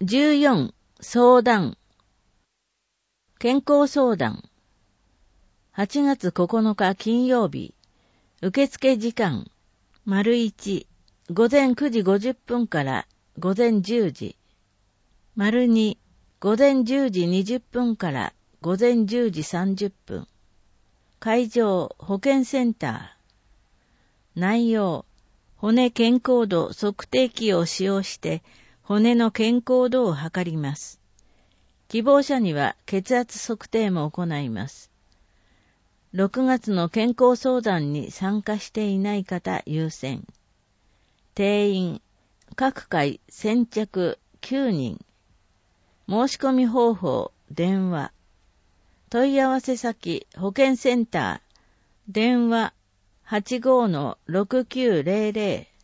14、相談。健康相談。8月9日金曜日。受付時間。1、午前9時50分から午前10時。2、午前10時20分から午前10時30分。会場、保健センター。内容、骨健康度測定器を使用して骨の健康度を測ります。希望者には血圧測定も行います。6月の健康相談に参加していない方優先。定員、各回先着9人。申し込み方法、電話。問い合わせ先、保健センター。電話、85-6900。